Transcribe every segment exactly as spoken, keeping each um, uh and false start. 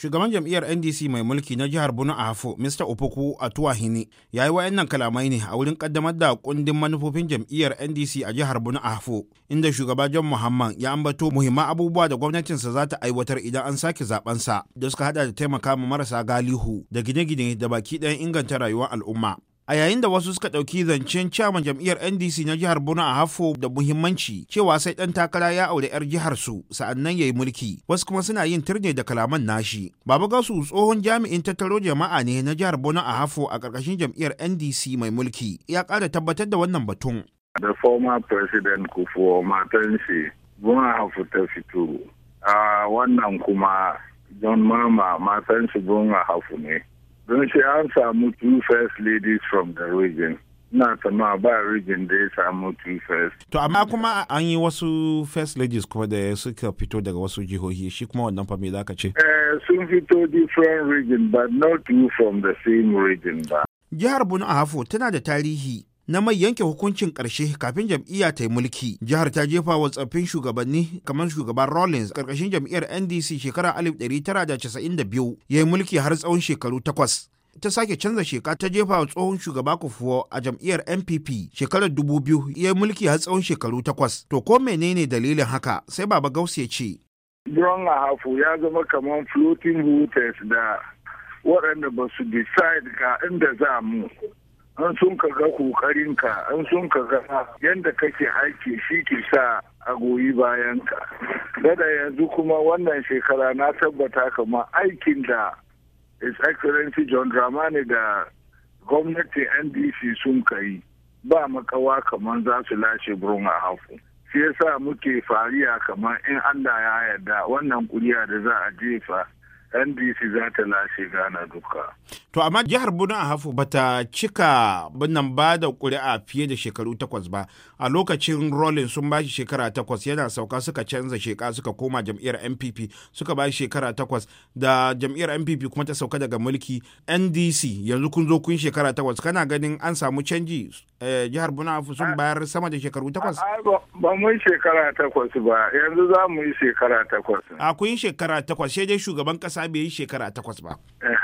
Shugaban jam'iyyar N D C mai mulki na jihar Borno Ahafo, Mister Opoku Atuahine, ya yi wa'annan kalamai ne a wurin kaddamar da kundin manufofin jam'iyyar N D C a jihar Borno Ahafo, inda shugaba John Muhammad ya ambato muhimman abubuwa da gwamnatinsa za ta aiwatar idan an sake zabensa, da suka hada da taimaka ma marasa galihu da gine-gine da baki ɗayan inganta rayuwar al'umma. A yayin da wasu suka ɗauki zancen caman jam'iyyar N D C na jihar Borno Ahafo da muhimmanci cewa sai ɗan takara ya aure 'yar jihar su sa'annan ya yi mulki, wasu kuma suna yin turne da kalaman nashi. Baba Gasu tsohon jami'in tattaro jama'a ne na jihar Borno Ahafo a ƙarƙashin jam'iyyar N D C mai mulki, ya ƙara tabbatar da wannan batun. The former president Kufuor matan shi Borno Ahafo ta fito. A wannan kuma John Mama matan shi Borno Ahafo ne. Don shi an samu two first ladies from the region. Na sama ba region da ya samu two first. To amma kuma an yi wasu first ladies kuma da suka fito daga wasu jihohi, shi kuma wannan fa me za ka ce? Eh, sun fito different region but not two from the same region ba. Jihar Borno Ahafo tana da tarihi na mai yanke hukuncin ƙarshe kafin jam'iyya ta yi mulki. Jihar ta jefa wa tsaffin shugabanni kamar shugaban Rawlings ƙarƙashin jam'iyyar N D C shekara alif ɗari tara da casa'in da biyu ya yi mulki har tsawon shekaru takwas. Ta sake canza sheka ta jefa wa tsohon shugaba Kufuor a jam'iyyar N P P shekarar dubu biyu ya yi mulki har tsawon shekaru takwas. To ko menene dalilin haka? Sai Baba Gausu ya ce. Borno Ahafo ya zama kamar floating voters da waɗanda ba su decide ga inda za mu. An sun ka ga kokarinka, an sun ka ga yadda kake aiki shi ke sa a goyi bayanka. Dada yanzu kuma wannan shekara na tabbata kama aikin da His Excellency John Dramani da gwamnatin N D C sun kai ba makawa kamar za su lashe Borno Ahafo. Shi yasa muke fariya kamar in Allah ya yarda wannan kuriya da za a jefa N D C za ta lashe Ghana duka. To amma jihar Borno Ahafo bata cika binnan ba da ƙuri'a fiye da shekaru takwas ba. A lokacin Rawlings sun bashi shekara takwas, yana sauka suka canza sheka suka koma jam'iyyar N P P suka bashi shekara takwas, da jam'iyyar N P P kuma ta sauka daga mulki. N D C yanzu kun zo kun shekara takwas, kana ganin an samu canji? Eh, jihar Borno Ahafo sun bayar sama da shekaru takwas? Ba mun shekara takwas ba, yanzu za mu yi shekara takwas. A kun yi shekara takwas, sai dai shugaban ƙasa bai yi shekara takwas ba.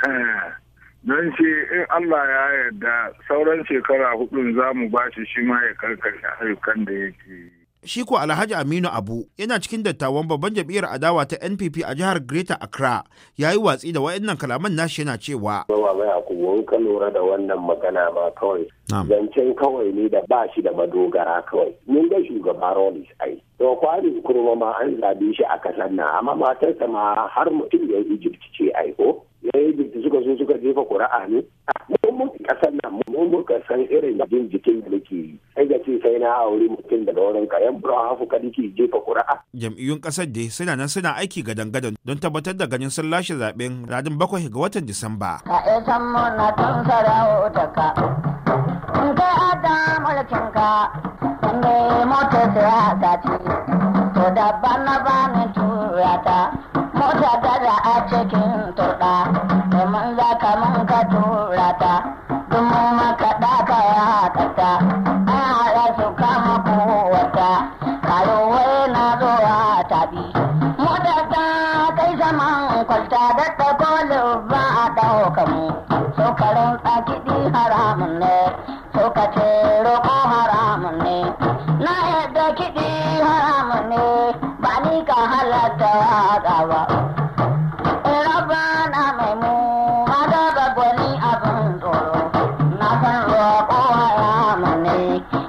Don shi in Allah ya yarda sauran shekara hudun za mu ba shi shi ma ya karkashe ayyukan da yake. Shi ko Alhaji Aminu Abu yana cikin dattawan babban jam'iyyar adawa ta N P P a jihar Greater Accra, ya yi watsi da wa'annan kalaman nashi yana cewa. Bawa mai akubuwan ka lura da wannan magana ma kawai. Zancen kawai ne da ba shi da madogara kawai. Mun ga shugaba Rawlings ai. To kwari kurma ma an zabe shi a kasan nan, amma matarsa ma har mutum ya yi Egypt ce ai ko. Ya yi Egypt suka zo suka jefa ƙuri'a ne. Mun mun kasan nan mun muka san irin jin jikin da nake yi. Sai ga ce sai na aure mutum daga wurin kayan Borno Ahafo ka dake jefa ƙuri'a. Jam'iyyun ƙasar dai suna nan suna aiki gadan-gadan don tabbatar da ganin sun lashe zaben radin bakwai ga watan Disamba. Ka isan muna tun sarauta ka, in kai ada mulkin ka, inda mota siyasa ce, to daban na bani turata, mota gaza a cikin turɗa, domin za ka mun ka turata, domin maka ɗaka ya kata, an haɗa su kama kowata, karuwai na zuwa tabi. Mota ta kai zaman kwalta da ta kolin ba a ɗauka mu, sokarin ɗakiɗi haramun ne, sokace roƙo haramun ne, na yadda kiɗi haramun ne, ba ni ka halatta waƙa ba. Raba na mai mu, mata ga gwani abin tsoro, na san roƙo haramun ne.